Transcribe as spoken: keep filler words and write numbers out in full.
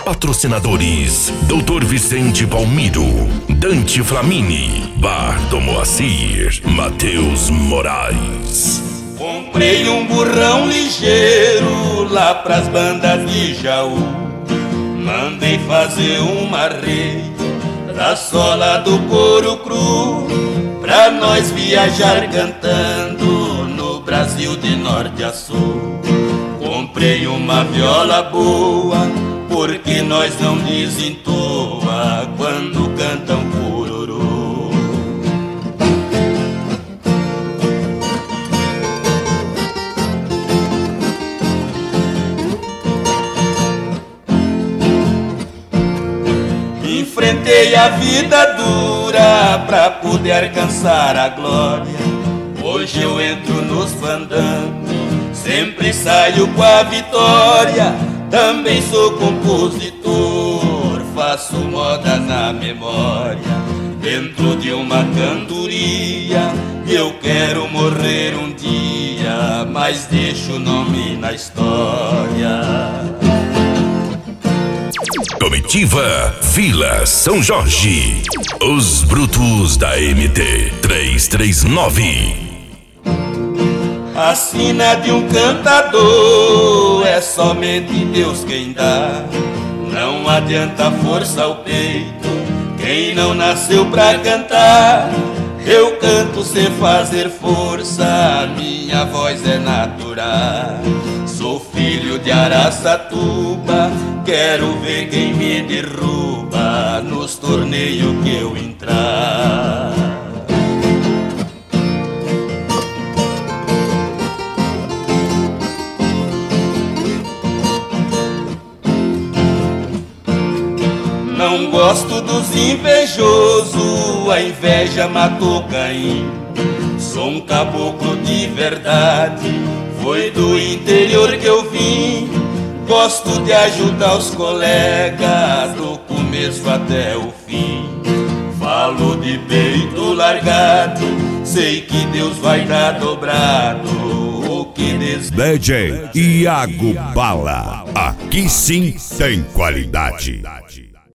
Patrocinadores: doutor Vicente Palmiro, Dante Flamini, Bardo Moacir, Matheus Moraes. Comprei um burrão ligeiro lá pras bandas de Jaú. Mandei fazer uma rede da sola do couro cru, pra nós viajar cantando no Brasil de norte a sul. Comprei uma viola boa, porque nós não desentoa quando cantam cururu. Enfrentei a vida dura pra poder alcançar a glória. Hoje eu entro nos fandangos, sempre saio com a vitória. Também sou compositor, faço moda na memória. Dentro de uma cantoria, eu quero morrer um dia, mas deixo o nome na história. Comitiva Vila São Jorge, os brutos da M T trezentos e trinta e nove. A sina de um cantador é somente Deus quem dá. Não adianta força ao peito, quem não nasceu pra cantar. Eu canto sem fazer força, minha voz é natural. Sou filho de Araçatuba, quero ver quem me derruba nos torneios que eu entrar. Não gosto dos invejosos, a inveja matou Caim. Sou um caboclo de verdade, foi do interior que eu vim. Gosto de ajudar os colegas, do começo até o fim. Falo de peito largado, sei que Deus vai dar dobrado o que desejo. D J Iago Bala, aqui sim tem qualidade.